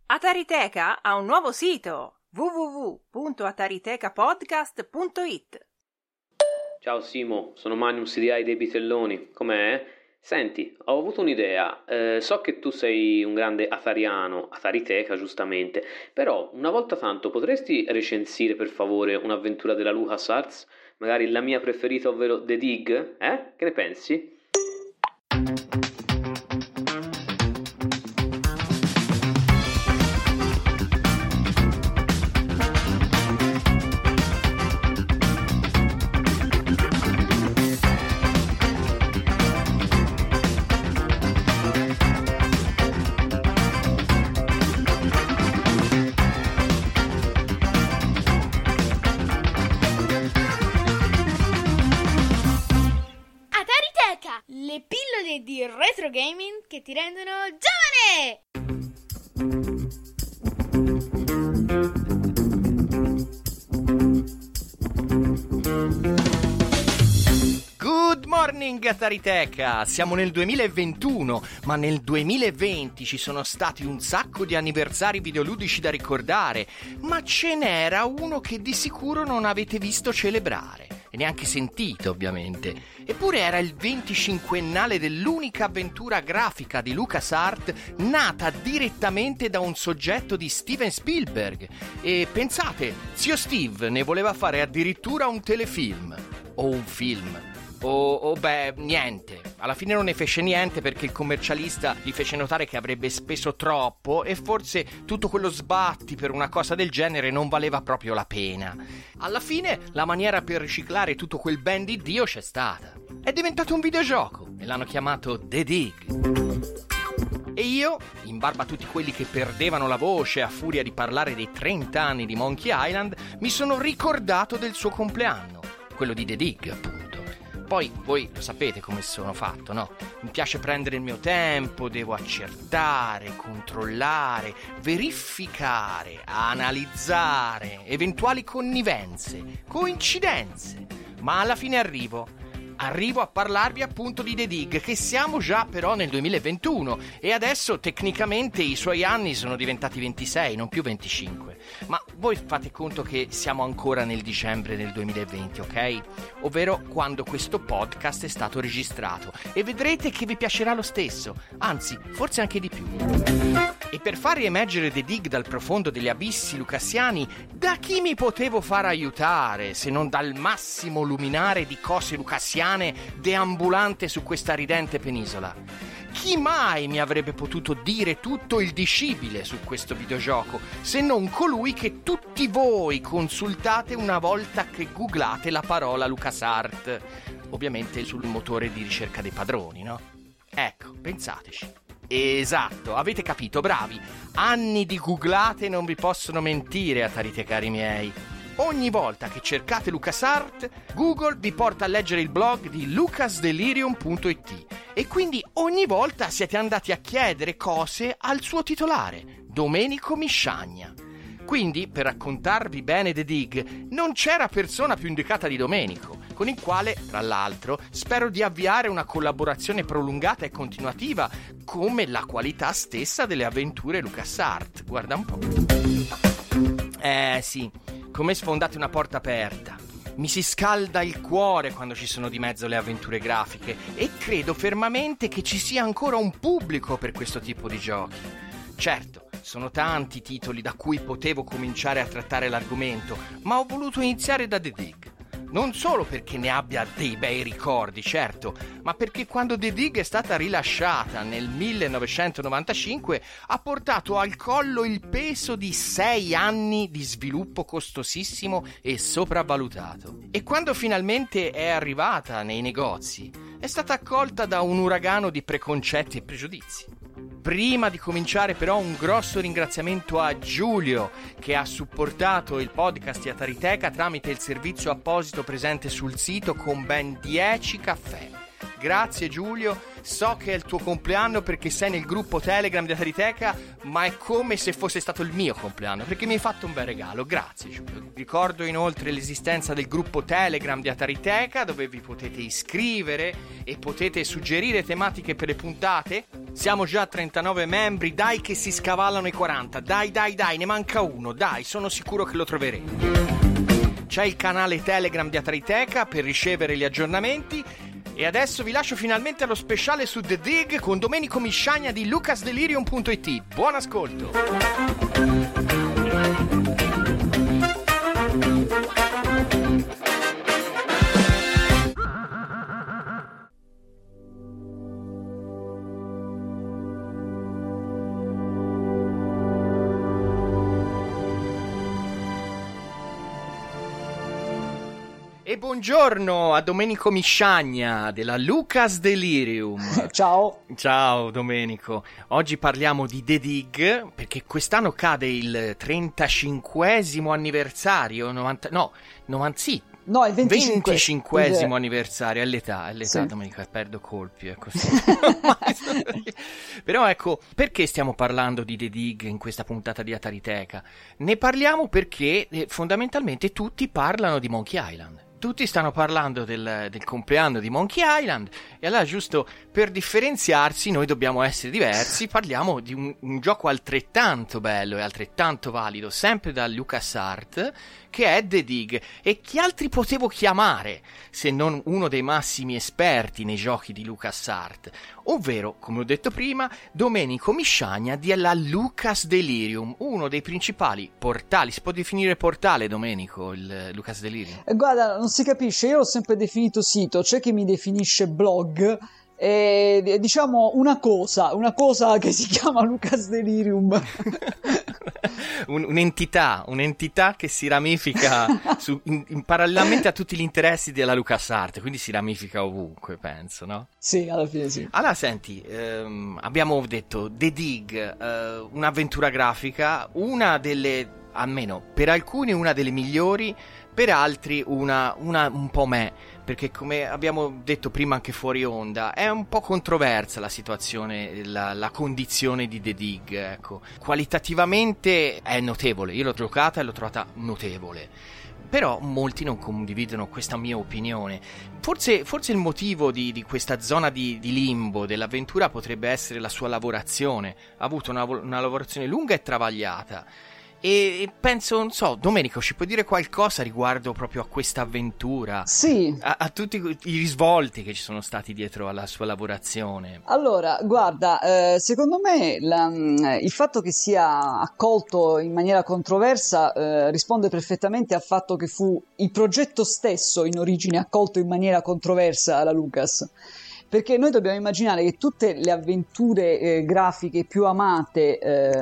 Atariteca ha un nuovo sito, www.ataritekapodcast.it. Ciao Simo, sono Magnus di Ai dei Bitelloni, com'è? Senti, ho avuto un'idea, so che tu sei un grande atariano, Atariteca giustamente, però una volta tanto potresti recensire per favore un'avventura della LucasArts? Magari la mia preferita, ovvero The Dig? Che ne pensi? Le pillole di retro gaming che ti rendono giovane! Good morning Atariteca! Siamo nel 2021, ma nel 2020 ci sono stati un sacco di anniversari videoludici da ricordare, ma ce n'era uno che di sicuro non avete visto celebrare. E neanche sentito, ovviamente. Eppure era il 25ennale dell'unica avventura grafica di LucasArts nata direttamente da un soggetto di Steven Spielberg. E pensate, zio Steve ne voleva fare addirittura un telefilm. O un film. Niente. Alla fine non ne fece niente perché il commercialista gli fece notare che avrebbe speso troppo e forse tutto quello sbatti per una cosa del genere non valeva proprio la pena. Alla fine la maniera per riciclare tutto quel ben di Dio c'è stata. È diventato un videogioco e l'hanno chiamato The Dig. E io, in barba a tutti quelli che perdevano la voce a furia di parlare dei 30 anni di Monkey Island, mi sono ricordato del suo compleanno, quello di The Dig, appunto. Poi voi lo sapete come sono fatto, no? Mi piace prendere il mio tempo, devo accertare, controllare, verificare, analizzare eventuali connivenze, coincidenze, ma alla fine arrivo a parlarvi appunto di The Dig, che siamo già però nel 2021 e adesso tecnicamente i suoi anni sono diventati 26, non più 25. Ma voi fate conto che siamo ancora nel dicembre del 2020, ok? Ovvero quando questo podcast è stato registrato, e vedrete che vi piacerà lo stesso, anzi, forse anche di più. E per far riemergere The Dig dal profondo degli abissi lucassiani, da chi mi potevo far aiutare se non dal massimo luminare di cose lucassiane deambulante su questa ridente penisola? Chi mai mi avrebbe potuto dire tutto il dicibile su questo videogioco, se non colui che tutti voi consultate una volta che googlate la parola LucasArts, ovviamente sul motore di ricerca dei padroni, no? Ecco, pensateci. Esatto, avete capito, bravi. Anni di googlate non vi possono mentire, Atarite cari miei. Ogni volta che cercate LucasArts, Google vi porta a leggere il blog di lucasdelirium.it e quindi ogni volta siete andati a chiedere cose al suo titolare, Domenico Misciagna. Quindi, per raccontarvi bene The Dig, non c'era persona più indicata di Domenico, con il quale, tra l'altro, spero di avviare una collaborazione prolungata e continuativa, come la qualità stessa delle avventure LucasArts. Guarda un po'. Sì, come sfondate una porta aperta. Mi si scalda il cuore quando ci sono di mezzo le avventure grafiche e credo fermamente che ci sia ancora un pubblico per questo tipo di giochi. Certo, sono tanti i titoli da cui potevo cominciare a trattare l'argomento, ma ho voluto iniziare da The Dig. Non solo perché ne abbia dei bei ricordi, certo, ma perché quando The Dig è stata rilasciata nel 1995 ha portato al collo il peso di 6 anni di sviluppo costosissimo e sopravvalutato. E quando finalmente è arrivata nei negozi, è stata accolta da un uragano di preconcetti e pregiudizi. Prima di cominciare però un grosso ringraziamento a Giulio che ha supportato il podcast di Atariteca tramite il servizio apposito presente sul sito con ben 10 caffè. Grazie Giulio, so che è il tuo compleanno perché sei nel gruppo Telegram di Atariteca, ma è come se fosse stato il mio compleanno perché mi hai fatto un bel regalo. Grazie Giulio. Ricordo inoltre l'esistenza del gruppo Telegram di Atariteca dove vi potete iscrivere e potete suggerire tematiche per le puntate. Siamo già a 39 membri, dai che si scavallano i 40, dai, ne manca uno, dai, sono sicuro che lo troverete. C'è il canale Telegram di Atariteca per ricevere gli aggiornamenti. E adesso vi lascio finalmente allo speciale su The Dig con Domenico Misciagna di lucasdelirium.it. Buon ascolto! E buongiorno a Domenico Misciagna della Lucas Delirium. Ciao Domenico. Oggi parliamo di The Dig perché quest'anno cade il 35esimo anniversario, il 25esimo anniversario, è l'età, sì. Domenico, perdo colpi, è così. Però ecco, perché stiamo parlando di The Dig in questa puntata di Atariteca? Ne parliamo perché fondamentalmente tutti parlano di Monkey Island. Tutti stanno parlando del compleanno di Monkey Island e allora giusto per differenziarsi noi dobbiamo essere diversi, parliamo di un gioco altrettanto bello e altrettanto valido, sempre da LucasArts, che è The Dig. E chi altri potevo chiamare se non uno dei massimi esperti nei giochi di LucasArts, ovvero, come ho detto prima, Domenico Misciagna della Lucas Delirium, uno dei principali portali. Si può definire portale, Domenico, il Lucas Delirium? Guarda, non si capisce, io l'ho sempre definito sito, c'è chi mi definisce blog, diciamo una cosa che si chiama Lucas Delirium. un'entità che si ramifica parallelamente a tutti gli interessi della LucasArts, quindi si ramifica ovunque, penso, no? Sì, alla fine sì. Allora, senti, abbiamo detto The Dig, un'avventura grafica, una delle, almeno per alcuni una delle migliori, per altri una un po' perché come abbiamo detto prima anche fuori onda è un po' controversa la situazione, la condizione di The Dig, ecco. Qualitativamente è notevole, io l'ho giocata e l'ho trovata notevole, però molti non condividono questa mia opinione. Forse il motivo di questa zona di limbo dell'avventura potrebbe essere la sua lavorazione. Ha avuto una lavorazione lunga e travagliata. E penso, non so, Domenico, ci puoi dire qualcosa riguardo proprio a questa avventura? Sì. A tutti i risvolti che ci sono stati dietro alla sua lavorazione. Allora, guarda, secondo me il fatto che sia accolto in maniera controversa risponde perfettamente al fatto che fu il progetto stesso in origine accolto in maniera controversa alla Lucas. Perché noi dobbiamo immaginare che tutte le avventure grafiche più amate,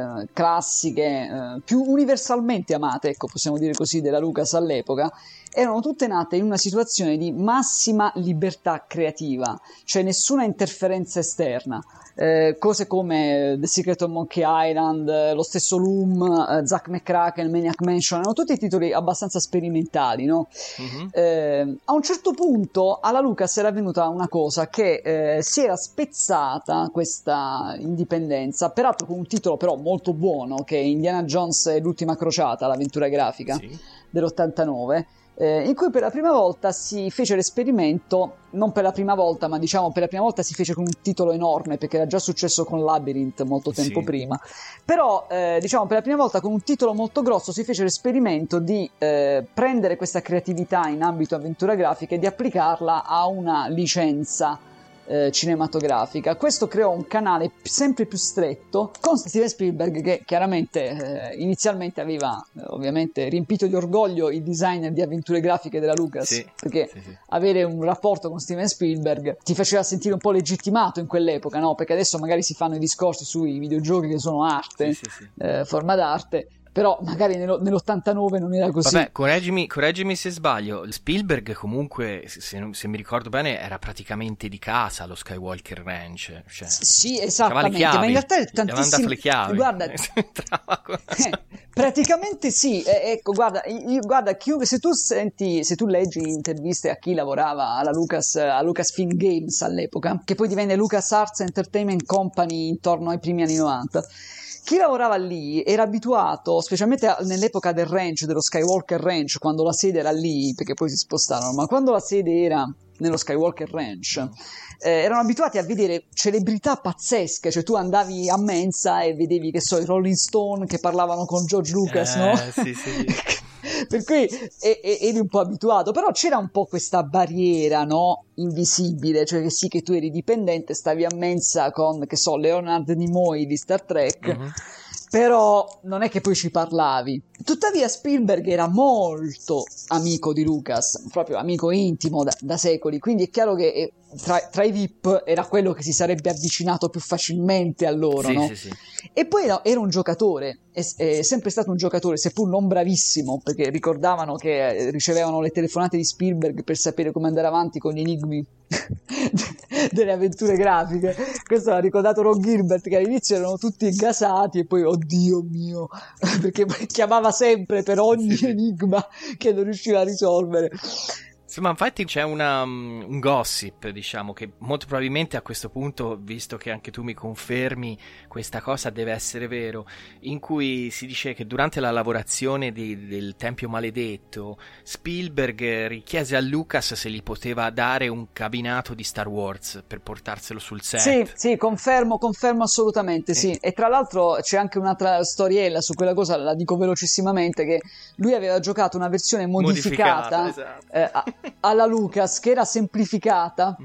classiche, più universalmente amate, ecco, possiamo dire così, della Lucas all'epoca, erano tutte nate in una situazione di massima libertà creativa, cioè nessuna interferenza esterna. Cose come The Secret of Monkey Island, lo stesso Loom, Zack McCracken, Maniac Mansion, erano tutti titoli abbastanza sperimentali, no? Mm-hmm. A un certo punto alla Lucas era venuta una cosa che si era spezzata questa indipendenza, peraltro con un titolo però molto buono, che è Indiana Jones e l'ultima crociata, l'avventura grafica, sì, dell'89, in cui per la prima volta si fece l'esperimento, non per la prima volta, ma diciamo per la prima volta si fece con un titolo enorme, perché era già successo con Labyrinth molto tempo prima, però diciamo per la prima volta con un titolo molto grosso si fece l'esperimento di prendere questa creatività in ambito avventura grafica e di applicarla a una licenza cinematografica. Questo creò un canale sempre più stretto con Steven Spielberg, che chiaramente inizialmente aveva ovviamente riempito di orgoglio i designer di avventure grafiche della Lucas, perché avere un rapporto con Steven Spielberg ti faceva sentire un po' legittimato in quell'epoca, no? Perché adesso magari si fanno i discorsi sui videogiochi che sono arte, forma d'arte, però magari nell'89 non era così. Vabbè, correggimi se sbaglio, Spielberg comunque, se mi ricordo bene, era praticamente di casa allo Skywalker Ranch. Cioè, sì, esattamente, ma in realtà è tantissimo... Gli avevano dato le chiavi. Guarda, praticamente sì, ecco, guarda, se tu leggi interviste a chi lavorava a Lucasfilm Games all'epoca, che poi divenne LucasArts Entertainment Company intorno ai primi anni 90, chi lavorava lì era abituato, specialmente nell'epoca del ranch, dello Skywalker Ranch, quando la sede era lì, perché poi si spostarono, ma quando la sede era nello Skywalker Ranch, erano abituati a vedere celebrità pazzesche, cioè tu andavi a mensa e vedevi, che so, i Rolling Stone che parlavano con George Lucas, no? Sì. Per cui eri un po' abituato, però c'era un po' questa barriera, no? Invisibile, cioè che sì, che tu eri dipendente, stavi a mensa con, che so, Leonard Nimoy di Star Trek, però non è che poi ci parlavi. Tuttavia Spielberg era molto amico di Lucas, proprio amico intimo da secoli, quindi è chiaro che tra i VIP era quello che si sarebbe avvicinato più facilmente a loro, no? Sì. E poi era un giocatore, è sempre stato un giocatore, seppur non bravissimo, perché ricordavano che ricevevano le telefonate di Spielberg per sapere come andare avanti con gli enigmi delle avventure grafiche. Questo l'ha ricordato Ron Gilbert, che all'inizio erano tutti gasati e poi, oddio mio, perché chiamava sempre per ogni enigma che non riusciva a risolvere. Sì, ma infatti c'è un gossip, diciamo, che molto probabilmente a questo punto, visto che anche tu mi confermi, questa cosa deve essere vero, in cui si dice che durante la lavorazione del Tempio Maledetto Spielberg richiese a Lucas se gli poteva dare un cabinato di Star Wars per portarselo sul set. Sì, confermo assolutamente, sì. E tra l'altro c'è anche un'altra storiella su quella cosa, la dico velocissimamente, che lui aveva giocato una versione modificata esatto. Alla Lucas, che era semplificata,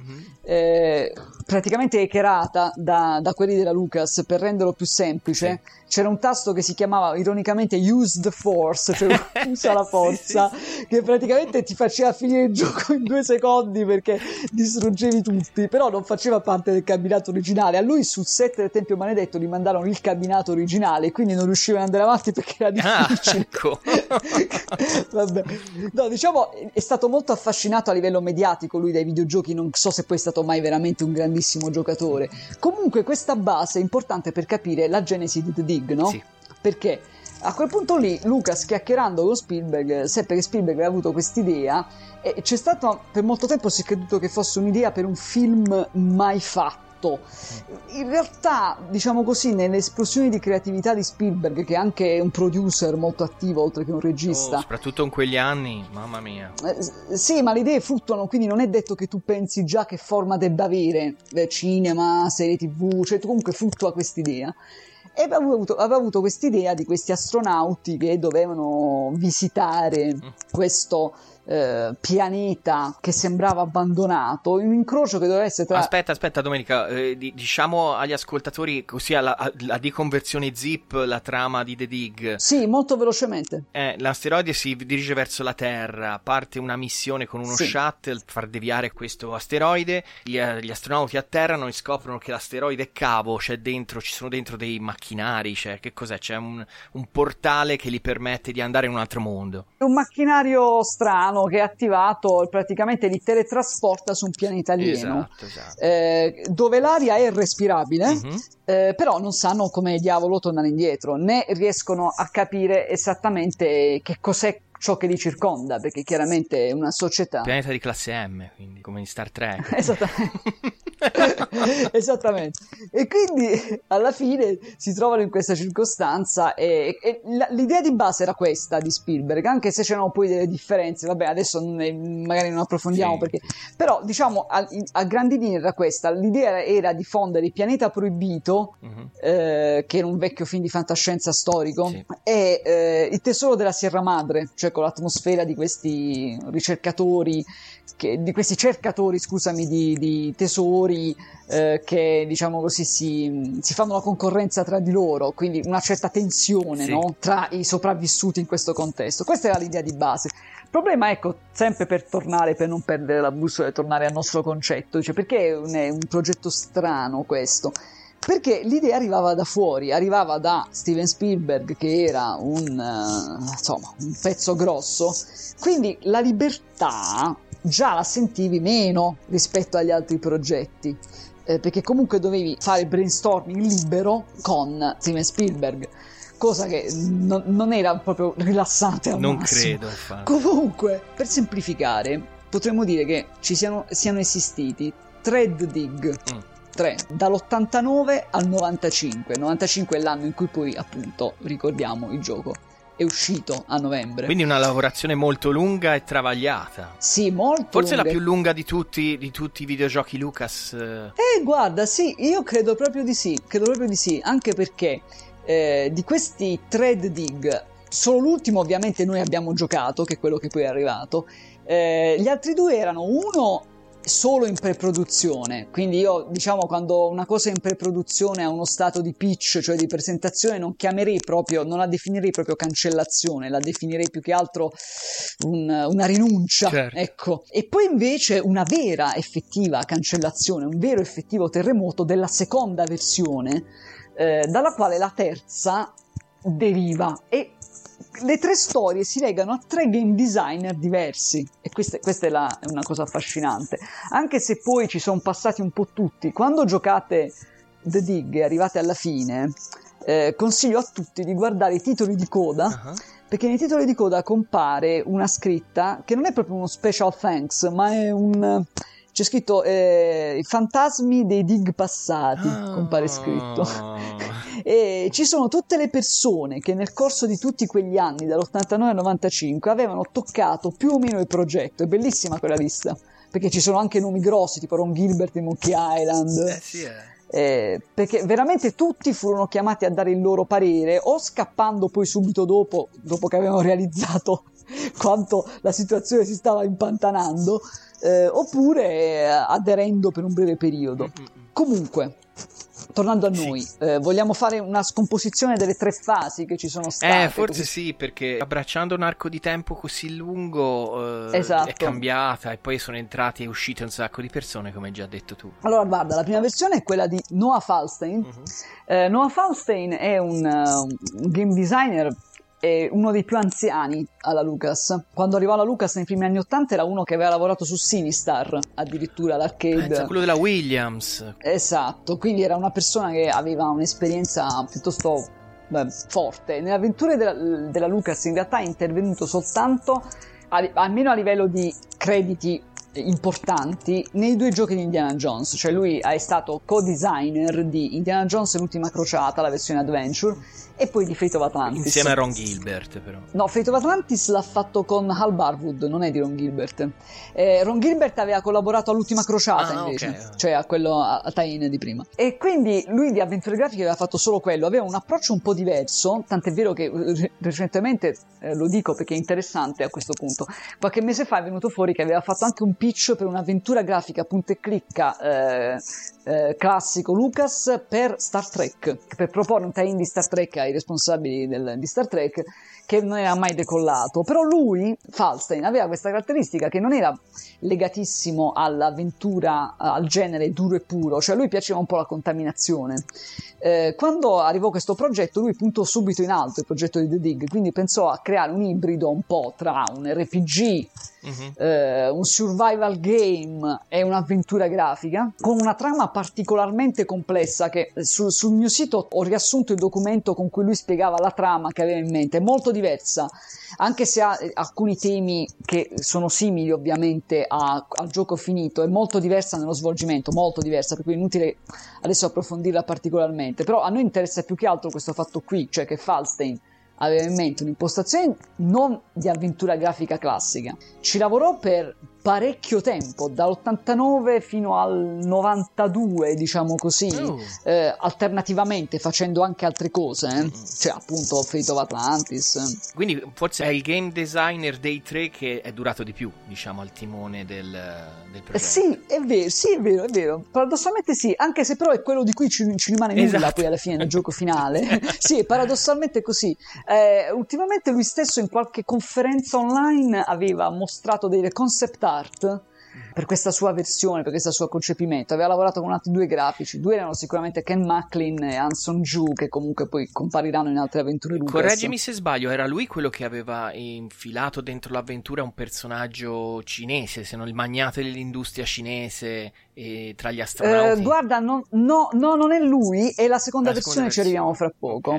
praticamente hackerata da quelli della Lucas per renderlo più semplice. Sì. C'era un tasto che si chiamava ironicamente Use the Force, cioè usa la forza, sì. Che praticamente ti faceva finire il gioco in 2 secondi perché distruggevi tutti, però non faceva parte del cabinato originale. A lui sul set del Tempio Maledetto gli mandarono il cabinato originale, quindi non riusciva ad andare avanti perché era difficile. Ecco. Vabbè. No, diciamo, è stato molto affascinato a livello mediatico lui dai videogiochi, non so se poi è stato mai veramente un grandissimo giocatore. Comunque questa base è importante per capire la genesi di The Dig, no? Sì. Perché a quel punto lì Lucas, chiacchierando con Spielberg, seppe che Spielberg aveva avuto quest'idea e c'è stato, per molto tempo si è creduto che fosse un'idea per un film mai fatto. In realtà, diciamo così, nelle esplosioni di creatività di Spielberg, che è anche un producer molto attivo oltre che un regista, soprattutto in quegli anni, mamma mia, sì, ma le idee fluttuano, quindi non è detto che tu pensi già che forma debba avere cinema, serie TV, cioè tu comunque fluttua quest'idea. E aveva avuto quest'idea di questi astronauti che dovevano visitare questo pianeta che sembrava abbandonato, un incrocio che doveva essere tra... Aspetta Domenica, diciamo agli ascoltatori così la deconversione zip, la trama di The Dig. Sì, molto velocemente. L'asteroide si dirige verso la Terra, parte una missione con uno shuttle per far deviare questo asteroide, gli astronauti atterrano e scoprono che l'asteroide è cavo, ci sono dentro dei macchinari, cioè che cos'è? C'è un portale che gli permette di andare in un altro mondo. Un macchinario strano che è attivato, praticamente li teletrasporta su un pianeta alieno, esatto. Dove l'aria è respirabile, però non sanno come diavolo tornare indietro, né riescono a capire esattamente che cos'è ciò che li circonda, perché chiaramente è una società. Pianeta di classe M, quindi come in Star Trek. Esattamente. E quindi alla fine si trovano in questa circostanza e l'idea di base era questa di Spielberg, anche se c'erano poi delle differenze, vabbè, adesso magari non approfondiamo, perché però diciamo a grandi linee era questa. L'idea era di fondere il pianeta proibito, che era un vecchio film di fantascienza storico, e il tesoro della Sierra Madre, cioè con l'atmosfera di questi ricercatori, di questi cercatori, scusami, di tesori che diciamo così si fanno la concorrenza tra di loro, quindi una certa tensione, no? Tra i sopravvissuti in questo contesto. Questa era l'idea di base. Il problema, ecco, sempre per non perdere la bussola e tornare al nostro concetto, cioè perché è un progetto strano questo? Perché l'idea arrivava da fuori, arrivava da Steven Spielberg, che era un pezzo grosso, quindi la libertà già la sentivi meno rispetto agli altri progetti, perché comunque dovevi fare brainstorming libero con Steven Spielberg, cosa che non era proprio rilassante al non massimo. credo, infatti. Comunque, per semplificare, potremmo dire che siano esistiti 3D Dig. 3, dall'89 al 95. 95 è l'anno in cui poi, appunto, ricordiamo, il gioco è uscito a novembre. Quindi una lavorazione molto lunga e travagliata. Sì, molto Forse lunga. la più lunga di tutti i videogiochi Lucas. Guarda, sì, io credo proprio di sì, anche perché di questi 3D Dig, solo l'ultimo ovviamente noi abbiamo giocato, che è quello che poi è arrivato. Gli altri due erano uno solo in preproduzione, quindi io, diciamo, quando una cosa è in preproduzione ha uno stato di pitch, cioè di presentazione, non la definirei proprio cancellazione, la definirei più che altro una rinuncia, certo. Ecco. E poi invece una vera effettiva cancellazione, un vero effettivo terremoto della seconda versione, dalla quale la terza deriva, e le 3 storie si legano a 3 game designer diversi, e questa è una cosa affascinante, anche se poi ci sono passati un po' tutti. Quando giocate The Dig e arrivate alla fine, consiglio a tutti di guardare i titoli di coda, perché nei titoli di coda compare una scritta che non è proprio uno special thanks, ma è c'è scritto i fantasmi dei dig passati, compare scritto. E ci sono tutte le persone che nel corso di tutti quegli anni, dall'89 al 95, avevano toccato più o meno il progetto. È bellissima quella lista, perché ci sono anche nomi grossi, tipo Ron Gilbert di Monkey Island. Perché veramente tutti furono chiamati a dare il loro parere, o scappando poi subito dopo che avevano realizzato quanto la situazione si stava impantanando, oppure aderendo per un breve periodo. Comunque, tornando a noi, vogliamo fare una scomposizione delle 3 fasi che ci sono state? Forse sì, perché abbracciando un arco di tempo così lungo esatto. È cambiata, e poi sono entrati e uscite un sacco di persone, come hai già detto tu. Allora, guarda, la prima versione è quella di Noah Falstein. Noah Falstein è un game designer, è uno dei più anziani alla Lucas. Quando arrivò alla Lucas nei primi anni 80 era uno che aveva lavorato su Sinistar, addirittura l'arcade. Quello della Williams. Esatto, quindi era una persona che aveva un'esperienza piuttosto forte. Nelle avventure della Lucas in realtà è intervenuto soltanto, almeno a livello di crediti importanti, nei 2 giochi di Indiana Jones. Cioè lui è stato co-designer di Indiana Jones e l'ultima crociata, la versione Adventure, e poi di Fate of Atlantis. Insieme a Ron Gilbert, però. No, Fate of Atlantis l'ha fatto con Hal Barwood, non è di Ron Gilbert. Ron Gilbert aveva collaborato all'Ultima Crociata, invece, okay. Cioè a quello a tie-in di prima. E quindi lui di avventure grafiche aveva fatto solo quello, aveva un approccio un po' diverso, tant'è vero che recentemente, lo dico perché è interessante a questo punto, qualche mese fa è venuto fuori che aveva fatto anche un pitch per un'avventura grafica punta e clicca classico Lucas per Star Trek, per proporre un tie-in di Star Trek ai responsabili di Star Trek, che non era mai decollato. Però lui, Falstein, aveva questa caratteristica che non era legatissimo all'avventura, al genere duro e puro, cioè a lui piaceva un po' la contaminazione. Quando arrivò questo progetto, lui puntò subito in alto il progetto di The Dig, quindi pensò a creare un ibrido un po' tra un RPG, un survival game e un'avventura grafica, con una trama particolarmente complessa che sul mio sito ho riassunto il documento con cui lui spiegava la trama che aveva in mente. È molto diversa, anche se ha alcuni temi che sono simili ovviamente al gioco finito. È molto diversa nello svolgimento, molto diversa, per cui è inutile adesso approfondirla particolarmente, però a noi interessa più che altro questo fatto qui, cioè che Falstein aveva in mente un'impostazione non di avventura grafica classica. Ci lavorò per parecchio tempo, dall'89 fino al 92, diciamo così, alternativamente facendo anche altre cose, cioè appunto Fate of Atlantis. Quindi forse è il game designer dei 3 che è durato di più, diciamo, al timone del progetto. Sì, è vero. Paradossalmente sì, anche se però è quello di cui ci rimane nulla poi alla fine nel gioco finale. Sì, paradossalmente è così. Ultimamente lui stesso in qualche conferenza online aveva mostrato delle concept art per questa sua versione, per questo suo concepimento. Aveva lavorato con altri 2 grafici, 2 erano sicuramente Ken Macklin e Hanson Ju, che comunque poi compariranno in altre avventure Lucas. Correggimi se sbaglio, era lui quello che aveva infilato dentro l'avventura un personaggio cinese, se non il magnate dell'industria cinese tra gli astronauti? Guarda, no, non è lui, è la seconda versione, ci arriviamo fra poco.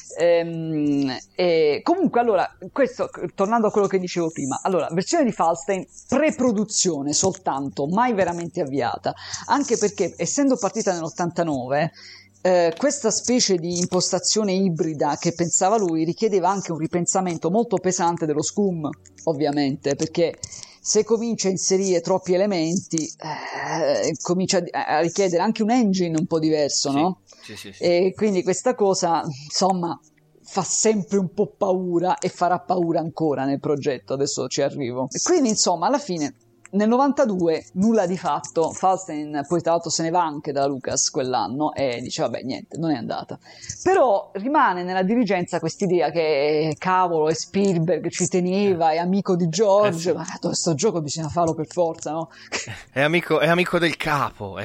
Okay. Comunque, allora, questo, tornando a quello che dicevo prima, allora, versione di Falstein, pre-produzione soltanto, mai veramente avviata, anche perché, essendo partita nell'89, questa specie di impostazione ibrida che pensava lui richiedeva anche un ripensamento molto pesante dello SCUM, ovviamente, perché se comincia a inserire troppi elementi comincia a richiedere anche un engine un po' diverso, sì, no? Sì. E quindi questa cosa, insomma, fa sempre un po' paura e farà paura ancora nel progetto, adesso ci arrivo. E quindi, insomma, alla fine nel 92 nulla di fatto, Falstein poi tra l'altro se ne va anche da Lucas quell'anno e dice vabbè niente, non è andata, però rimane nella dirigenza quest'idea che cavolo, e Spielberg ci teneva, è amico di George, sì. ma questo gioco bisogna farlo per forza, no? È amico del capo,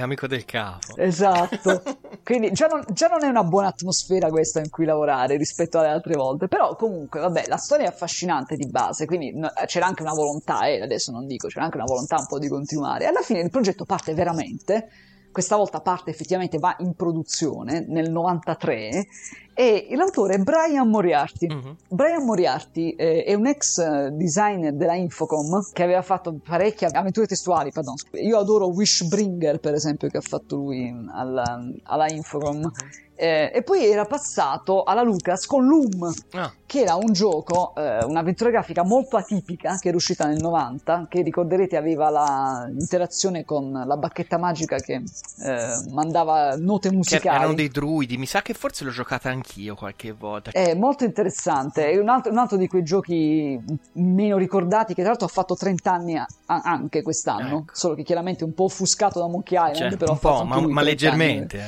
Esatto, quindi già non è una buona atmosfera questa in cui lavorare rispetto alle altre volte, però comunque vabbè, la storia è affascinante di base, quindi c'era anche una volontà, adesso non dico, c'era anche una volontà un po' di continuare. Alla fine il progetto parte veramente, questa volta parte effettivamente, va in produzione nel 93 e l'autore è Brian Moriarty. Brian Moriarty è un ex designer della Infocom che aveva fatto parecchie avventure testuali, pardon. Io adoro Wishbringer, per esempio, che ha fatto lui alla Infocom. E poi era passato alla Lucas con Loom, che era un gioco, un'avventura grafica molto atipica, che era uscita nel 90, che ricorderete aveva l'interazione con la bacchetta magica che mandava note musicali. Che erano dei druidi, mi sa che forse l'ho giocata anch'io qualche volta. È molto interessante, è un altro di quei giochi meno ricordati, che tra l'altro ha fatto 30 anni anche quest'anno, ecco. Solo che chiaramente un po' offuscato da Monkey Island, però un po', ma leggermente,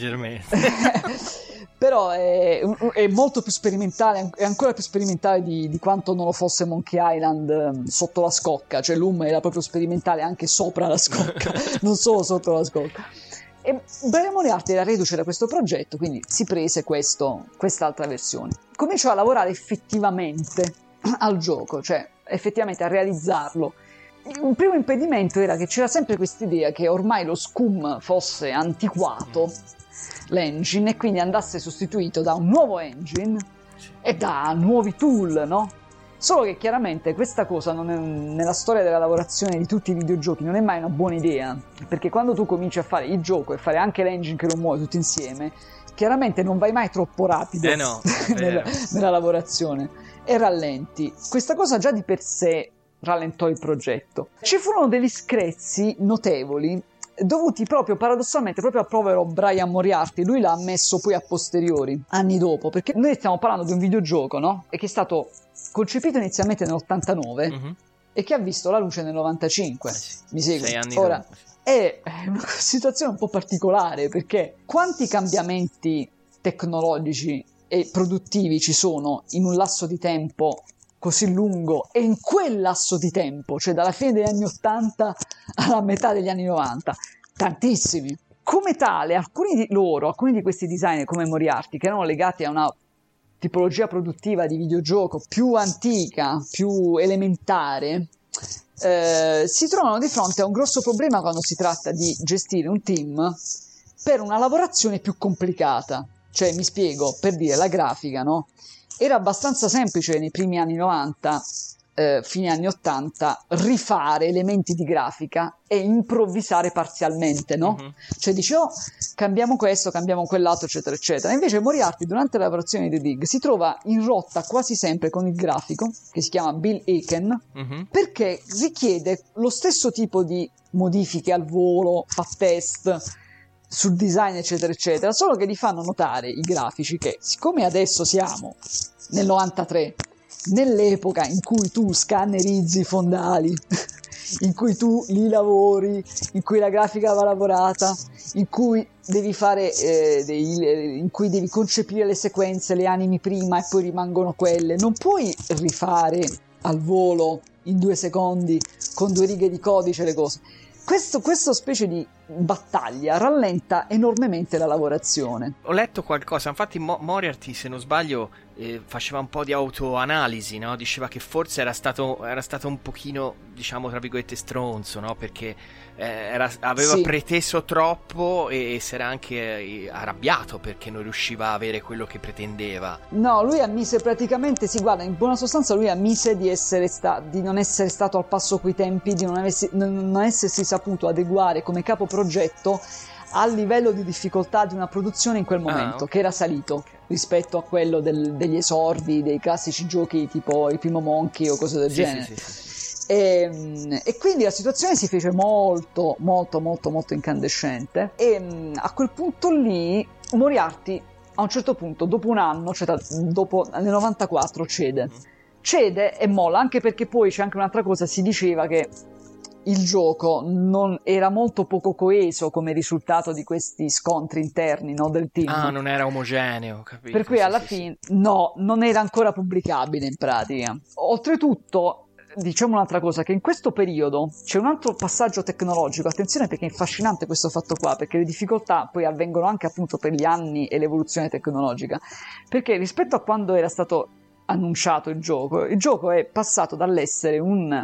però è molto più sperimentale, è ancora più sperimentale di quanto non lo fosse Monkey Island sotto la scocca, cioè Loom era proprio sperimentale anche sopra la scocca, non solo sotto la scocca. E Brian Moriarty era reduce da questo progetto, quindi si prese quest'altra versione. Cominciò a lavorare effettivamente al gioco, cioè effettivamente a realizzarlo. Un primo impedimento era che c'era sempre quest'idea che ormai lo SCUM fosse antiquato, l'engine, e quindi andasse sostituito da un nuovo engine e da nuovi tool, no? Solo che chiaramente questa cosa nella storia della lavorazione di tutti i videogiochi non è mai una buona idea, perché quando tu cominci a fare il gioco e fare anche l'engine che lo muove tutti insieme, chiaramente non vai mai troppo rapido nella lavorazione e rallenti. Questa cosa già di per sé rallentò il progetto. Ci furono degli screzi notevoli dovuti proprio paradossalmente proprio al povero Brian Moriarty. Lui l'ha ammesso poi a posteriori, anni dopo, perché noi stiamo parlando di un videogioco, no? E che è stato concepito inizialmente nell'89 e che ha visto la luce nel 95. Mi segui? 6 anni Ora, dopo. è una situazione un po' particolare, perché quanti cambiamenti tecnologici e produttivi ci sono in un lasso di tempo così lungo e in quel lasso di tempo, cioè dalla fine degli anni 80 alla metà degli anni 90? Tantissimi. Come tale, alcuni di questi designer come Moriarty, che erano legati a una tipologia produttiva di videogioco più antica, più elementare, si trovano di fronte a un grosso problema quando si tratta di gestire un team per una lavorazione più complicata. Cioè, mi spiego, per dire, la grafica, no? Era abbastanza semplice nei primi anni 90, fine anni 80, rifare elementi di grafica e improvvisare parzialmente, no? Cioè dici, cambiamo questo, cambiamo quell'altro, eccetera, eccetera. Invece Moriarty, durante la lavorazione di The Dig, si trova in rotta quasi sempre con il grafico, che si chiama Bill Aiken, perché richiede lo stesso tipo di modifiche al volo, fa test sul design, eccetera, eccetera, solo che gli fanno notare i grafici che, siccome adesso siamo nel 93, nell'epoca in cui tu scannerizzi i fondali, in cui tu li lavori, in cui la grafica va lavorata, in cui devi fare in cui devi concepire le sequenze, le animi prima e poi rimangono quelle, non puoi rifare al volo in 2 secondi con 2 righe di codice le cose. questo specie di battaglia rallenta enormemente la lavorazione. Ho letto qualcosa, infatti Moriarty, se non sbaglio, faceva un po' di autoanalisi, no? Diceva che forse era stato un pochino, diciamo, tra virgolette, stronzo, no? Perché aveva preteso troppo e si era anche arrabbiato perché non riusciva a avere quello che pretendeva. No, lui ammise praticamente, guarda, in buona sostanza lui ammise di non essere stato al passo coi tempi, di non essersi saputo adeguare come capo progetto al livello di difficoltà di una produzione in quel momento, okay. che era salito rispetto a quello degli esordi dei classici giochi tipo il primo Monkey o cose del genere. Sì. E quindi la situazione si fece molto molto molto molto incandescente, e a quel punto lì Moriarty a un certo punto, dopo un anno, cioè nel 94, cede e molla, anche perché poi c'è anche un'altra cosa, si diceva che il gioco non era molto poco coeso come risultato di questi scontri interni, no, del team. Ah, non era omogeneo, capito. Per cui alla fine no, non era ancora pubblicabile in pratica. Oltretutto, diciamo un'altra cosa, che in questo periodo c'è un altro passaggio tecnologico, attenzione perché è affascinante questo fatto qua, perché le difficoltà poi avvengono anche appunto per gli anni e l'evoluzione tecnologica, perché rispetto a quando era stato annunciato il gioco è passato dall'essere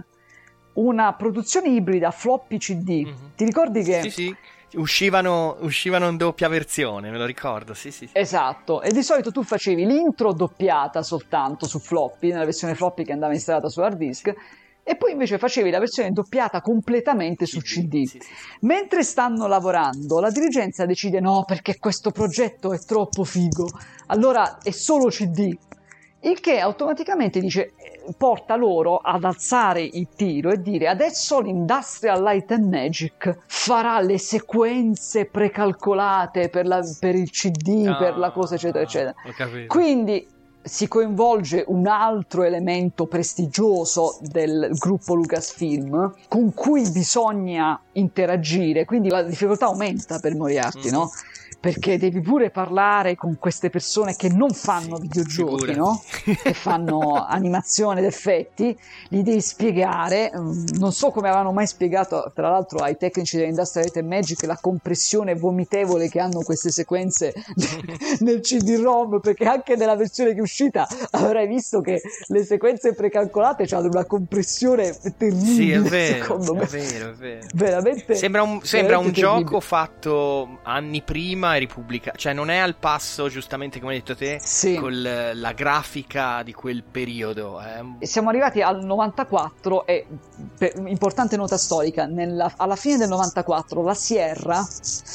una produzione ibrida floppy CD. Mm-hmm. Ti ricordi che... Sì. Uscivano in doppia versione, me lo ricordo, sì. Esatto, e di solito tu facevi l'intro doppiata soltanto su floppy, nella versione floppy che andava installata su hard disk, e poi invece facevi la versione doppiata completamente su CD. Sì. Mentre stanno lavorando, la dirigenza decide no, perché questo progetto è troppo figo, allora è solo CD. Il che automaticamente porta loro ad alzare il tiro e dire adesso l'Industrial Light and Magic farà le sequenze precalcolate per il CD, per la cosa eccetera eccetera. Quindi si coinvolge un altro elemento prestigioso del gruppo Lucasfilm con cui bisogna interagire, quindi la difficoltà aumenta per Moriarty, no? Perché devi pure parlare con queste persone che non fanno videogiochi, no? Che fanno animazione ed effetti, li devi spiegare. Non so come avevano mai spiegato, tra l'altro, ai tecnici dell'Industrial Light and Magic la compressione vomitevole che hanno queste sequenze nel CD-ROM, perché anche nella versione che è uscita avrai visto che le sequenze precalcolate hanno una compressione terribile. Sì, è vero, secondo me. È vero. Veramente. Sembra un gioco fatto anni prima e ripubblicato, cioè non è al passo, giustamente come hai detto te, con la grafica di quel periodo. Siamo arrivati al 94 e, importante nota storica, alla fine del 94 la Sierra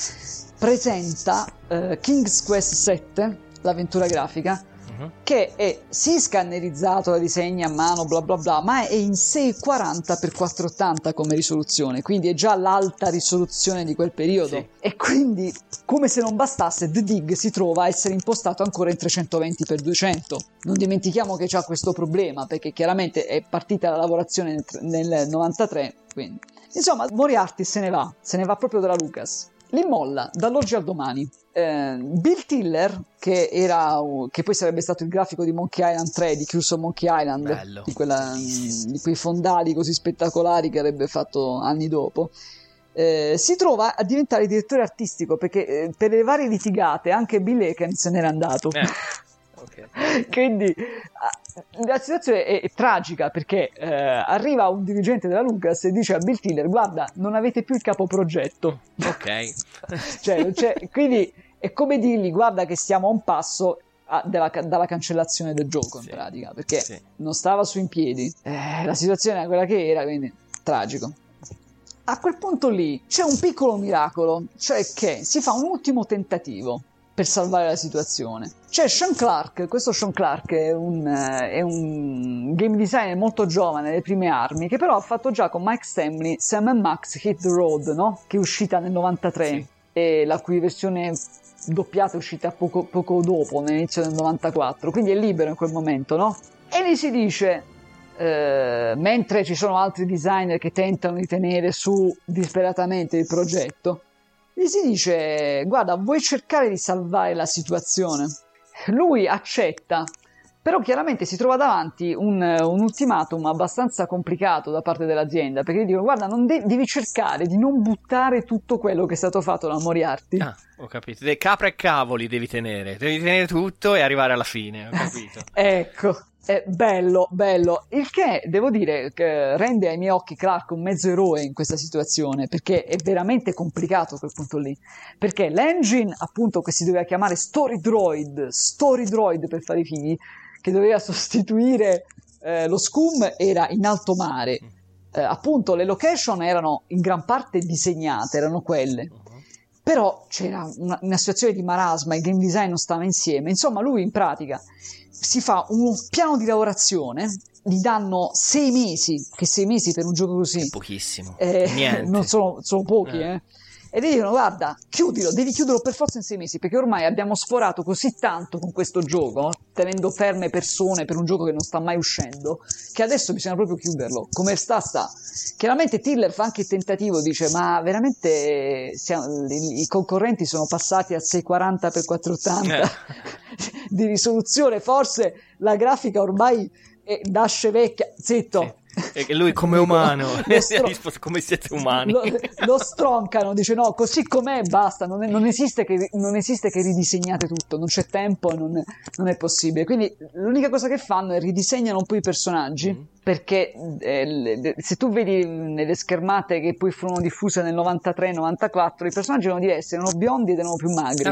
presenta King's Quest 7, l'avventura grafica, che è sì scannerizzato da disegni a mano bla bla bla, ma è in 640x480 come risoluzione, quindi è già l'alta risoluzione di quel periodo, e quindi come se non bastasse The Dig si trova a essere impostato ancora in 320x200. Non dimentichiamo che c'ha questo problema, perché chiaramente è partita la lavorazione nel 93, quindi insomma Moriarty se ne va proprio dalla Lucas, li molla dall'oggi al domani. Bill Tiller, che poi sarebbe stato il grafico di Monkey Island 3, di Curse of Monkey Island, di quei fondali così spettacolari che avrebbe fatto anni dopo, si trova a diventare direttore artistico, perché per le varie litigate anche Bill Eken se n'era andato. Okay. Quindi la situazione è tragica, perché arriva un dirigente della Lucas e dice a Bill Tiller: guarda, non avete più il capoprogetto. Ok. Cioè, quindi è come dirgli: guarda che stiamo a un passo dalla cancellazione del gioco, in pratica, perché non stava su in piedi. La situazione era quella che era, quindi tragico. A quel punto lì c'è un piccolo miracolo, cioè che si fa un ultimo tentativo per salvare la situazione. C'è Sean Clark, questo Sean Clark è un game designer molto giovane, alle prime armi, che però ha fatto già con Mike Stanley Sam & Max Hit the Road, no? Che è uscita nel 93, e la cui versione doppiata è uscita poco dopo, nell'inizio del 94, quindi è libero in quel momento, no? E gli si dice, mentre ci sono altri designer che tentano di tenere su disperatamente il progetto, gli si dice: guarda, vuoi cercare di salvare la situazione? Lui accetta, Però chiaramente si trova davanti un ultimatum abbastanza complicato da parte dell'azienda, perché gli dicono: guarda, devi cercare di non buttare tutto quello che è stato fatto da Moriarty. Ah, ho capito. Capra e cavoli devi tenere tutto e arrivare alla fine, ho capito. Ecco. È bello, il che devo dire che rende ai miei occhi Clark un mezzo eroe in questa situazione, perché è veramente complicato quel punto lì, perché l'engine appunto che si doveva chiamare Story Droid per fare i figli, che doveva sostituire lo SCUM, era in alto mare, appunto le location erano in gran parte disegnate, erano quelle. Però c'era una situazione di marasma, il game design non stava insieme, insomma lui in pratica si fa un piano di lavorazione, gli danno 6 mesi, che 6 mesi per un gioco così è pochissimo, niente. Non sono pochi, e gli dicono: guarda, devi chiuderlo per forza in 6 mesi, perché ormai abbiamo sforato così tanto con questo gioco, tenendo ferme persone per un gioco che non sta mai uscendo, che adesso bisogna proprio chiuderlo. Come sta. Chiaramente Tiller fa anche il tentativo, dice: ma veramente i concorrenti sono passati a 640x480 di risoluzione, forse la grafica ormai nasce vecchia. Zitto. Sì. E lui come umano come siete umani, lo stroncano, dice: no, così com'è basta, non esiste che ridisegnate tutto, non c'è tempo, non è possibile. Quindi l'unica cosa che fanno è ridisegnano un po' i personaggi, perché se tu vedi nelle schermate che poi furono diffuse nel 93-94, i personaggi erano diversi, erano biondi ed erano più magri.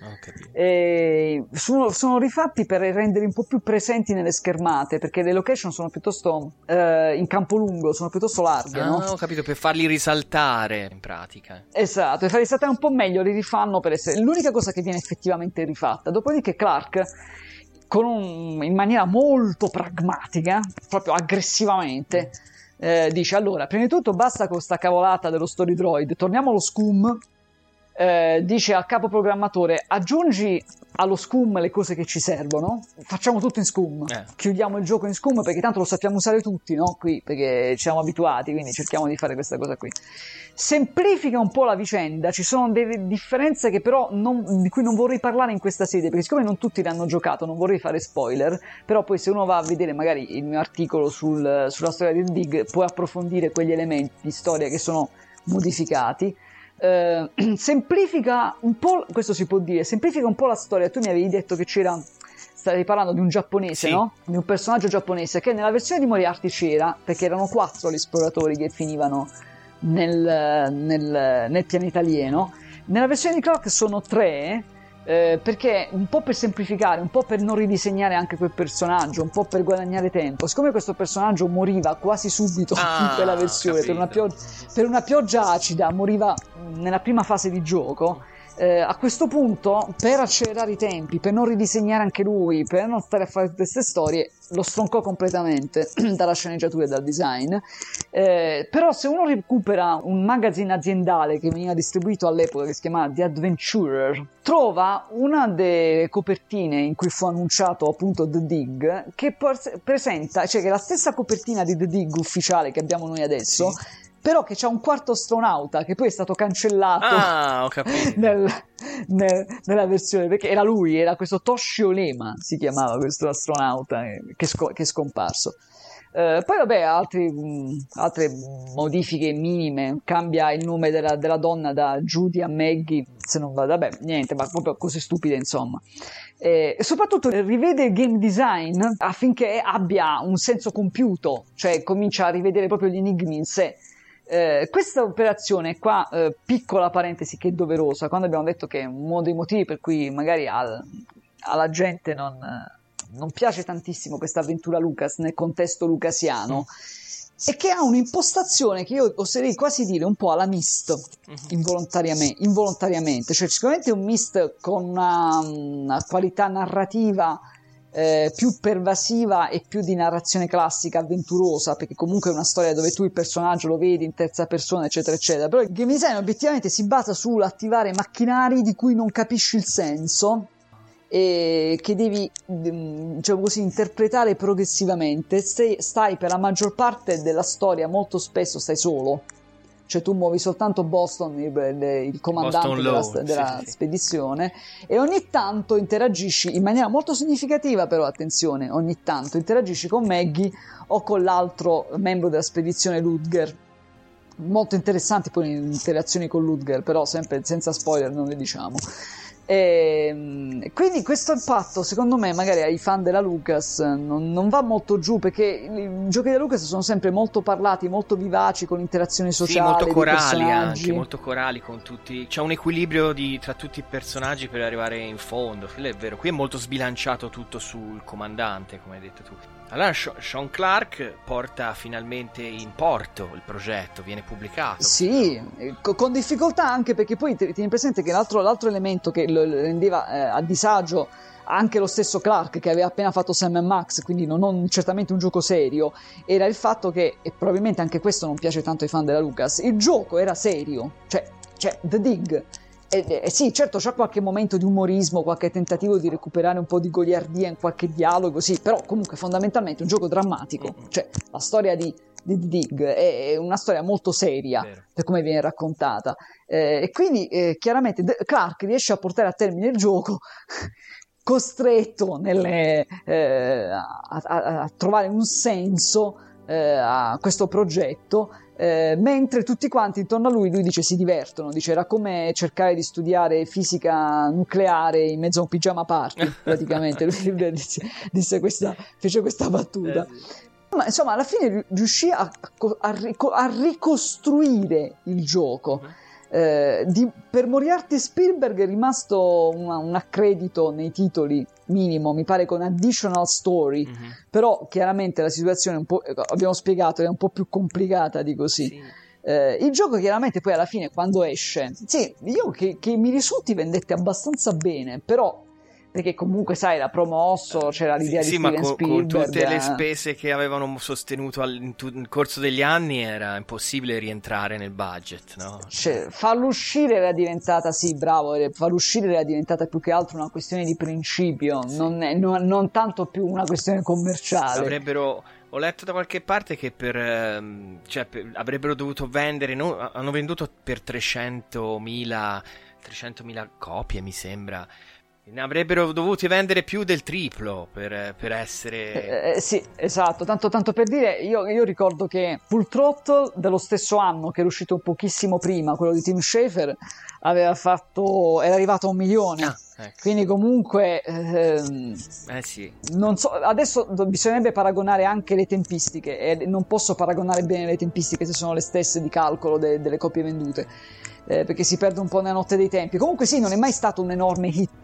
Sono rifatti per rendere un po' più presenti nelle schermate, perché le location sono piuttosto in campo lungo, sono piuttosto larghe, no? Ho capito, per farli risaltare in pratica. Esatto, per farli risaltare un po' meglio li rifanno per essere l'unica cosa che viene effettivamente rifatta. Dopodiché Clark, in maniera molto pragmatica, proprio aggressivamente, dice: allora, prima di tutto basta con sta cavolata dello Story Droid, torniamo allo SCUM. Dice al capo programmatore: aggiungi allo SCUM le cose che ci servono, facciamo tutto in SCUM, chiudiamo il gioco in SCUM, perché tanto lo sappiamo usare tutti, no? Qui, perché ci siamo abituati, quindi cerchiamo di fare questa cosa qui. Semplifica un po' la vicenda, ci sono delle differenze che però di cui non vorrei parlare in questa sede, perché siccome non tutti l'hanno giocato non vorrei fare spoiler, però poi se uno va a vedere magari il mio articolo sulla storia di The Dig può approfondire quegli elementi di storia che sono modificati. Semplifica un po', questo si può dire, semplifica un po' la storia. Tu mi avevi detto che stavi parlando di un giapponese, sì, no? Di un personaggio giapponese che nella versione di Moriarty c'era, perché erano 4 gli esploratori che finivano nel pianeta alieno. Nella versione di Clark sono 3, perché un po' per semplificare, un po' per non ridisegnare anche quel personaggio, un po' per guadagnare tempo. Siccome questo personaggio moriva quasi subito in quella versione per una pioggia acida, moriva nella prima fase di gioco, a questo punto, per accelerare i tempi, per non ridisegnare anche lui, per non stare a fare tutte queste storie, lo stroncò completamente dalla sceneggiatura e dal design. Però se uno recupera un magazine aziendale che veniva distribuito all'epoca, che si chiamava The Adventurer, trova una delle copertine in cui fu annunciato appunto The Dig, che presenta, cioè che è la stessa copertina di The Dig ufficiale che abbiamo noi adesso, sì, però che c'ha un quarto astronauta che poi è stato cancellato ho capito. nella versione, perché era lui, era questo Toshio Lema, si chiamava questo astronauta che è scomparso. Poi vabbè, altre modifiche minime, cambia il nome della donna da Judy a Maggie, se non va, vabbè, niente, ma proprio cose stupide, insomma. E soprattutto rivede il game design affinché abbia un senso compiuto, cioè comincia a rivedere proprio gli enigmi in sé. Questa operazione qua, piccola parentesi che è doverosa, quando abbiamo detto che è uno dei motivi per cui magari alla gente non piace tantissimo questa avventura Lucas nel contesto lucasiano, è che ha un'impostazione che io oserei quasi dire un po' alla Myst, involontariamente, cioè sicuramente è un Myst con una qualità narrativa più pervasiva e più di narrazione classica avventurosa, perché comunque è una storia dove tu il personaggio lo vedi in terza persona, eccetera eccetera. Però il game design obiettivamente si basa sull'attivare macchinari di cui non capisci il senso e che devi, diciamo così, interpretare progressivamente. Stai per la maggior parte della storia, molto spesso stai solo, cioè tu muovi soltanto Boston, il comandante Boston della spedizione, e ogni tanto interagisci in maniera molto significativa, però attenzione, ogni tanto interagisci con Maggie o con l'altro membro della spedizione, Ludger. Molto interessanti poi le interazioni con Ludger, però sempre senza spoiler, non le diciamo. Quindi questo impatto, secondo me, magari ai fan della Lucas non va molto giù, perché i giochi della Lucas sono sempre molto parlati, molto vivaci, con interazioni sociali, molto corali, anche molto corali con tutti. C'è un equilibrio tra tutti i personaggi per arrivare in fondo. Quello è vero. Qui è molto sbilanciato tutto sul comandante, come hai detto tu. Allora Sean Clark porta finalmente in porto il progetto, viene pubblicato. Sì, con difficoltà, anche perché poi tieni presente che l'altro elemento che lo rendeva a disagio anche lo stesso Clark, che aveva appena fatto Sam & Max, quindi non certamente un gioco serio, era il fatto che, e probabilmente anche questo non piace tanto ai fan della Lucas, il gioco era serio, cioè The Dig. Sì, certo, c'è qualche momento di umorismo, qualche tentativo di recuperare un po' di goliardia in qualche dialogo, sì, però comunque fondamentalmente è un gioco drammatico, cioè la storia di Dig è una storia molto seria per come viene raccontata, e quindi chiaramente Clark riesce a portare a termine il gioco costretto a trovare un senso a questo progetto, mentre tutti quanti intorno a lui dice si divertono, dice era come cercare di studiare fisica nucleare in mezzo a un pigiama party, praticamente. Lui fece questa battuta. Ma insomma alla fine riuscì a ricostruire il gioco. Per Moriarty Spielberg è rimasto un accredito nei titoli minimo, mi pare, con additional story, però chiaramente la situazione un po', abbiamo spiegato, è un po' più complicata di così. Sì. Il gioco chiaramente poi alla fine, quando esce, sì, io che mi risulti vendette abbastanza bene, però perché comunque sai era promosso, c'era l'idea di Steven Spielberg, con tutte le spese che avevano sostenuto nel corso degli anni era impossibile rientrare nel budget, no? Cioè, farlo uscire era diventata, sì, bravo, farlo uscire era diventata più che altro una questione di principio, sì. non tanto più una questione commerciale. Ho letto da qualche parte che avrebbero dovuto vendere, hanno venduto per 300.000 copie, mi sembra. Ne avrebbero dovuti vendere più del triplo per essere... sì, esatto, tanto per dire, io ricordo che Full Throttle dello stesso anno, che era uscito pochissimo prima, quello di Tim Schafer, era arrivato a 1 milione. Ecco. Quindi comunque sì. Non so, adesso bisognerebbe paragonare anche le tempistiche, e non posso paragonare bene le tempistiche se sono le stesse di calcolo delle copie vendute, perché si perde un po' nella notte dei tempi. Comunque sì, non è mai stato un enorme hit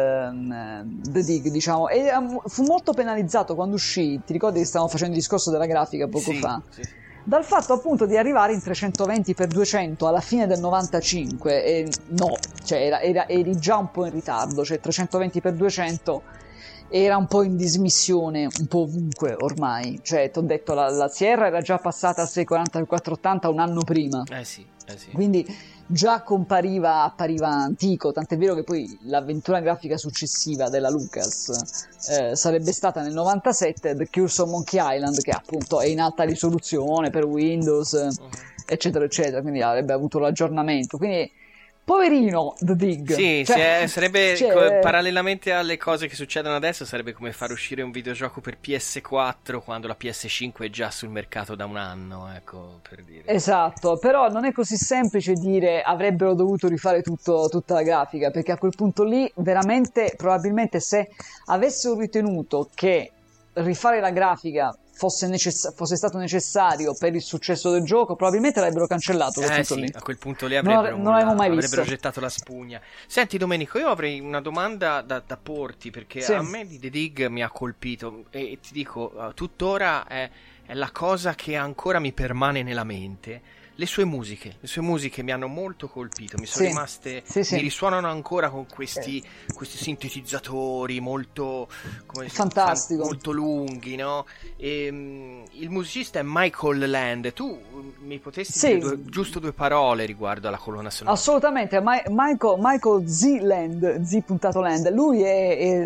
The Dig, diciamo, e fu molto penalizzato quando uscì. Ti ricordi che stavamo facendo il discorso della grafica poco fa? Sì. Dal fatto appunto di arrivare in 320x200 alla fine del 95, e no, cioè eri già un po' in ritardo, cioè 320x200 era un po' in dismissione un po' ovunque ormai, cioè ti ho detto la Sierra era già passata al 640x480 un anno prima, sì. Quindi già appariva antico, tant'è vero che poi l'avventura grafica successiva della Lucas sarebbe stata nel 97 The Curse of Monkey Island, che appunto è in alta risoluzione per Windows, eccetera eccetera, quindi avrebbe avuto l'aggiornamento, quindi poverino The Dig. Sì, sarebbe parallelamente alle cose che succedono adesso, sarebbe come far uscire un videogioco per PS4 quando la PS5 è già sul mercato da un anno, ecco, per dire. Esatto, però non è così semplice dire avrebbero dovuto rifare tutta la grafica, perché a quel punto lì veramente, probabilmente, se avessero ritenuto che rifare la grafica fosse stato necessario per il successo del gioco, probabilmente l'avrebbero cancellato. Lì. A quel punto lì avrebbero gettato la spugna. Senti Domenico, io avrei una domanda da porti, perché a me di The Dig mi ha colpito e ti dico, tuttora è la cosa che ancora mi permane nella mente. Le sue musiche mi hanno molto colpito, mi sono rimaste, mi risuonano ancora con questi sintetizzatori molto fantastico, molto lunghi, no? Il musicista è Michael Land. Tu mi potresti dire giusto 2 parole riguardo alla colonna sonora? Assolutamente, Michael Z. Land, Z.Land. Lui è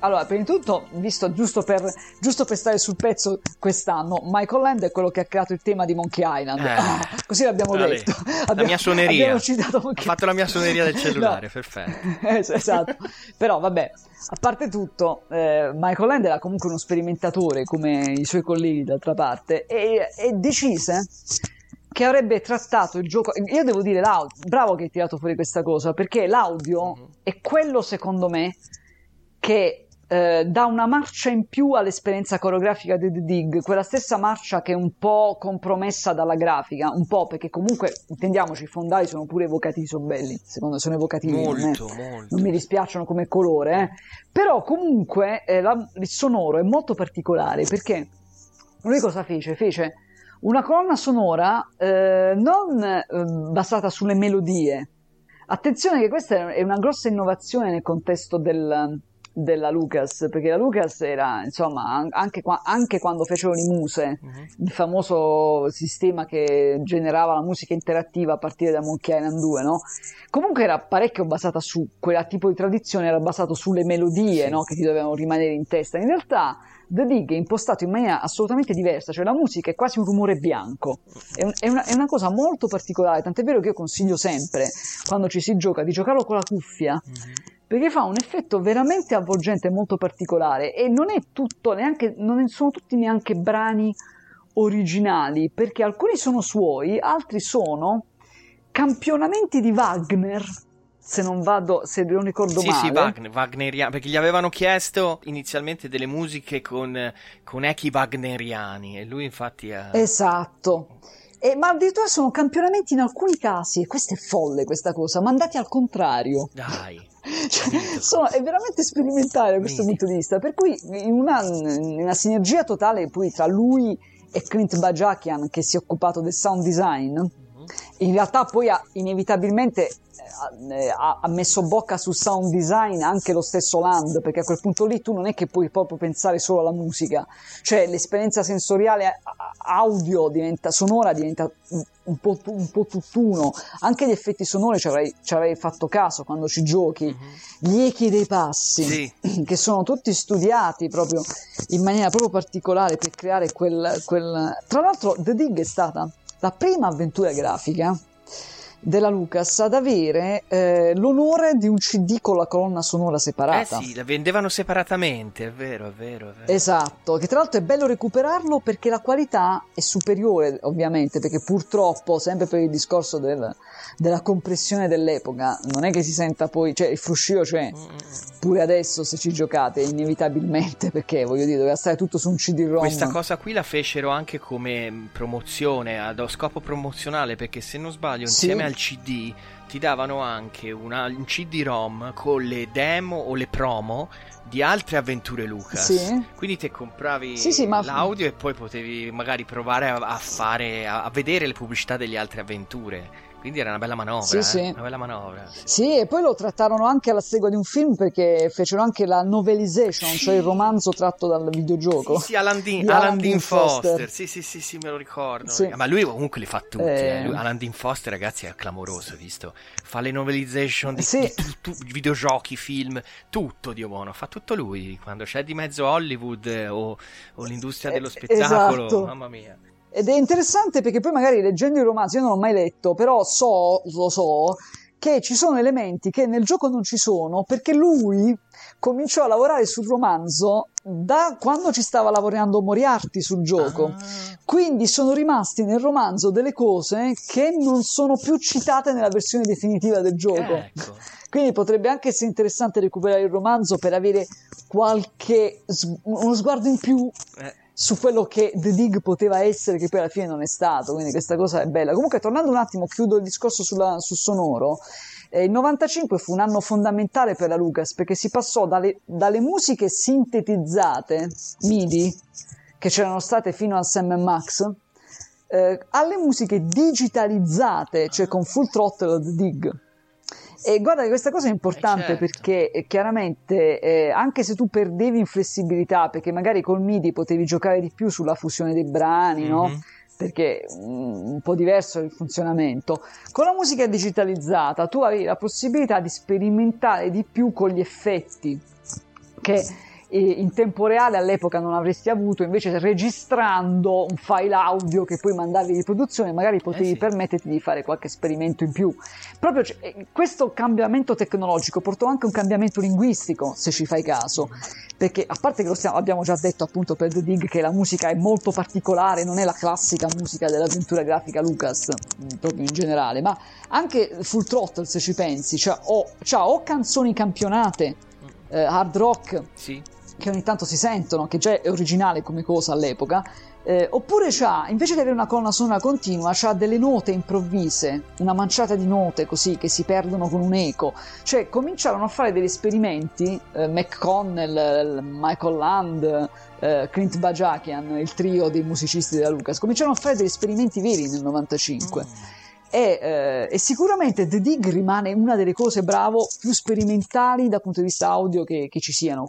Allora, prima di tutto, visto giusto per stare sul pezzo quest'anno, Michael Land è quello che ha creato il tema di Monkey Island. Così l'abbiamo detto. La mia suoneria. Abbiamo citato Ha fatto la mia suoneria del cellulare, no. Perfetto. Esatto. Però vabbè, a parte tutto, Michael Land era comunque uno sperimentatore come i suoi colleghi d'altra parte e decise che avrebbe trattato il gioco. Io devo dire, bravo che hai tirato fuori questa cosa, perché l'audio è quello, secondo me, che dà una marcia in più all'esperienza coreografica di The Dig, quella stessa marcia che è un po' compromessa dalla grafica, un po', perché comunque, intendiamoci, i fondali sono pure evocativi, sono belli, secondo me sono evocativi, molto. Non mi dispiacciono come colore, però comunque il sonoro è molto particolare, perché lui cosa fece? Fece una colonna sonora non basata sulle melodie. Attenzione che questa è una grossa innovazione nel contesto della Lucas, perché la Lucas era, insomma, anche quando fecero i Muse, il famoso sistema che generava la musica interattiva a partire da Monkey Island 2, no? Comunque era parecchio basata su quel tipo di tradizione, era basato sulle melodie, no? Che ti dovevano rimanere in testa. In realtà The Dig è impostato in maniera assolutamente diversa, cioè la musica è quasi un rumore bianco, è una cosa molto particolare, tant'è vero che io consiglio sempre, quando ci si gioca, di giocarlo con la cuffia, perché fa un effetto veramente avvolgente e molto particolare, e non è tutto, non sono tutti neanche brani originali, perché alcuni sono suoi, altri sono campionamenti di Wagner, se non ricordo male. Sì, wagneriani, perché gli avevano chiesto inizialmente delle musiche con echi wagneriani, e lui infatti ha... Esatto. Ma addirittura sono campionamenti in alcuni casi, e questa è folle questa cosa, mandati al contrario. Dai. Cioè, è veramente sperimentale da questo punto di vista, per cui in una sinergia totale poi tra lui e Clint Bajakian, che si è occupato del sound design, in realtà poi inevitabilmente ha messo bocca sul sound design anche lo stesso Land, perché a quel punto lì tu non è che puoi proprio pensare solo alla musica, cioè l'esperienza sensoriale sonora diventa un po' tutt'uno, anche gli effetti sonori ci avrei fatto caso quando ci giochi, gli echi dei passi, sì, che sono tutti studiati proprio in maniera proprio particolare per creare quel... Tra l'altro The Dig è stata la prima avventura grafica della Lucas ad avere l'onore di un CD con la colonna sonora separata. Sì, la vendevano separatamente, è vero. Esatto, che tra l'altro è bello recuperarlo perché la qualità è superiore, ovviamente, perché purtroppo, sempre per il discorso della compressione dell'epoca, non è che si senta poi, cioè il fruscio c'è pure adesso se ci giocate, inevitabilmente, perché voglio dire, doveva stare tutto su un CD-ROM. Questa cosa qui la fecero anche come promozione, a scopo promozionale, perché se non sbaglio insieme al CD ti davano anche un CD-ROM con le demo o le promo di altre avventure Lucas, quindi te compravi l'audio e poi potevi magari provare a vedere le pubblicità delle altre avventure. Quindi era una bella manovra, una bella manovra. Sì, e poi lo trattarono anche alla stregua di un film, perché fecero anche la novelization, cioè il romanzo tratto dal videogioco. Sì, Alan Dean Foster. Sì, me lo ricordo. Sì. Ma lui comunque li fa tutti. Alan Dean Foster, ragazzi, è clamoroso, visto? Fa le novelization di videogiochi, film, tutto, Dio buono. Fa tutto lui. Quando c'è di mezzo Hollywood o l'industria dello spettacolo, esatto. Mamma mia. Ed è interessante perché poi magari leggendo il romanzo, io non l'ho mai letto, però lo so, che ci sono elementi che nel gioco non ci sono, perché lui cominciò a lavorare sul romanzo da quando ci stava lavorando Moriarty sul gioco. Quindi sono rimasti nel romanzo delle cose che non sono più citate nella versione definitiva del gioco. Ecco. Quindi potrebbe anche essere interessante recuperare il romanzo per avere uno sguardo in più su quello che The Dig poteva essere, che poi alla fine non è stato, quindi questa cosa è bella. Comunque, tornando un attimo, chiudo il discorso sul sonoro. Il 95 fu un anno fondamentale per la Lucas, perché si passò dalle musiche sintetizzate MIDI che c'erano state fino a Sam & Max alle musiche digitalizzate, cioè con Full Throttle The Dig. E guarda che questa cosa è importante, perché chiaramente anche se tu perdevi in flessibilità, perché magari col MIDI potevi giocare di più sulla fusione dei brani, no? Perché un po' diverso il funzionamento, con la musica digitalizzata tu avevi la possibilità di sperimentare di più con gli effetti, che in tempo reale all'epoca non avresti avuto, invece registrando un file audio che poi mandavi di produzione magari potevi permetterti di fare qualche esperimento in più. Proprio questo cambiamento tecnologico portò anche un cambiamento linguistico, se ci fai caso, perché a parte che abbiamo già detto appunto per The Dig che la musica è molto particolare, non è la classica musica dell'avventura grafica Lucas proprio in generale, ma anche Full Throttle, se ci pensi, c'ha o canzoni campionate, hard rock, che ogni tanto si sentono, che già è originale come cosa all'epoca, oppure invece di avere una colonna sonora continua, c'ha delle note improvvise, una manciata di note così che si perdono con un eco. Cioè cominciarono a fare degli esperimenti, McConnell, Michael Land, Clint Bajakian, il trio dei musicisti della Lucas, cominciarono a fare degli esperimenti veri nel 95. E sicuramente The Dig rimane una delle cose più sperimentali dal punto di vista audio che ci siano.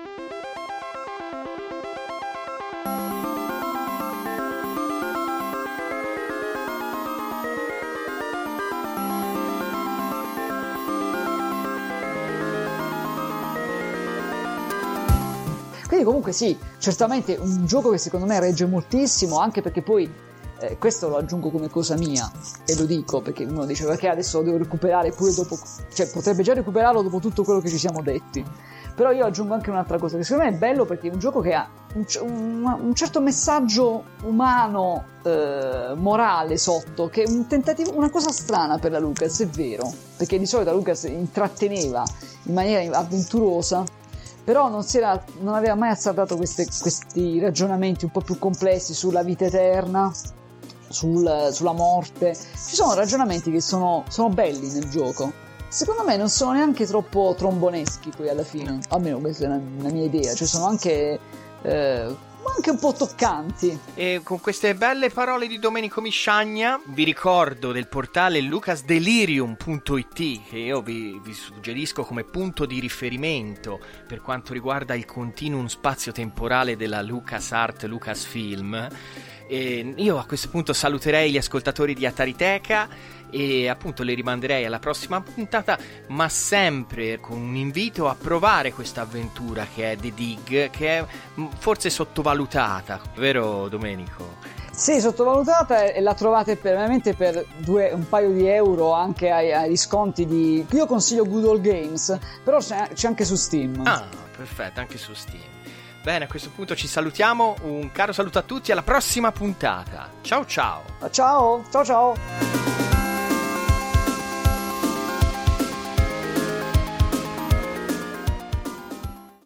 Quindi comunque sì, certamente un gioco che secondo me regge moltissimo, anche perché poi questo lo aggiungo come cosa mia e lo dico perché uno dice perché adesso lo devo recuperare pure dopo, cioè potrebbe già recuperarlo dopo tutto quello che ci siamo detti, però io aggiungo anche un'altra cosa che secondo me è bello, perché è un gioco che ha un certo messaggio umano, morale sotto, che è un tentativo, una cosa strana per la Lucas, è vero, perché di solito la Lucas intratteneva in maniera avventurosa, però non aveva mai azzardato questi ragionamenti un po' più complessi sulla vita eterna, sulla morte. Ci sono ragionamenti che sono belli nel gioco, secondo me non sono neanche troppo tromboneschi poi alla fine, almeno questa è la mia idea, cioè sono anche un po' toccanti. E con queste belle parole di Domenico Misciagna vi ricordo del portale lucasdelirium.it, che io vi suggerisco come punto di riferimento per quanto riguarda il continuum spazio-temporale della LucasArt Lucasfilm. E io a questo punto saluterei gli ascoltatori di Atariteca e appunto li rimanderei alla prossima puntata, ma sempre con un invito a provare questa avventura che è The Dig, che è forse sottovalutata, vero Domenico? Sì, sottovalutata, e la trovate veramente per un paio di euro anche ai sconti di... Io consiglio Good Old Games, però c'è anche su Steam. Ah, perfetto, anche su Steam. Bene, a questo punto ci salutiamo, un caro saluto a tutti, alla prossima puntata. Ciao ciao. Ciao.